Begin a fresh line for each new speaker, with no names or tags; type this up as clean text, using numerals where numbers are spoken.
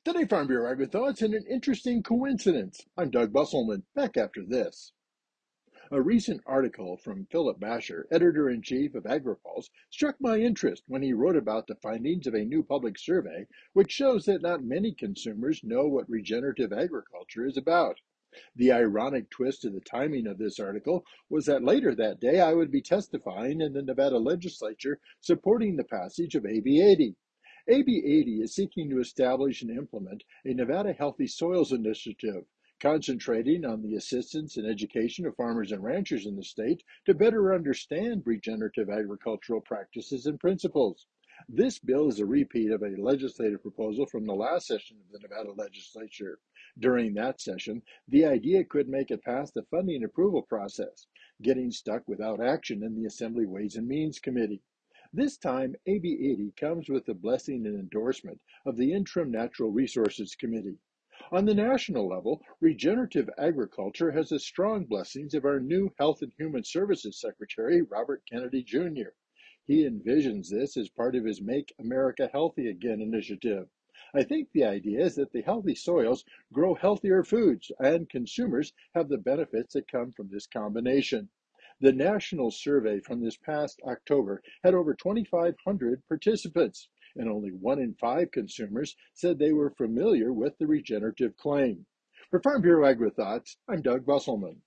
Today, Farm Bureau Agri Thoughts and an interesting coincidence. I'm Doug Busselman, back after this. A recent article from Philip Basher, editor-in-chief of AgriPulse, struck my interest when he wrote about the findings of a new public survey which shows that not many consumers know what regenerative agriculture is about. The ironic twist to the timing of this article was that later that day I would be testifying in the Nevada legislature supporting the passage of AB 80. AB 80 is seeking to establish and implement a Nevada Healthy Soils Initiative, concentrating on the assistance and education of farmers and ranchers in the state to better understand regenerative agricultural practices and principles. This bill is a repeat of a legislative proposal from the last session of the Nevada legislature. During that session, the idea could make it past the funding approval process, getting stuck without action in the Assembly Ways and Means Committee. This time, AB 80 comes with the blessing and endorsement of the Interim Natural Resources Committee. On the national level, regenerative agriculture has the strong blessings of our new Health and Human Services Secretary, Robert Kennedy Jr. He envisions this as part of his Make America Healthy Again initiative. I think the idea is that the healthy soils grow healthier foods, and consumers have the benefits that come from this combination. The national survey from this past October had over 2,500 participants, and only 1 in 5 consumers said they were familiar with the regenerative claim. For Farm Bureau Agri Thoughts, I'm Doug Busselman.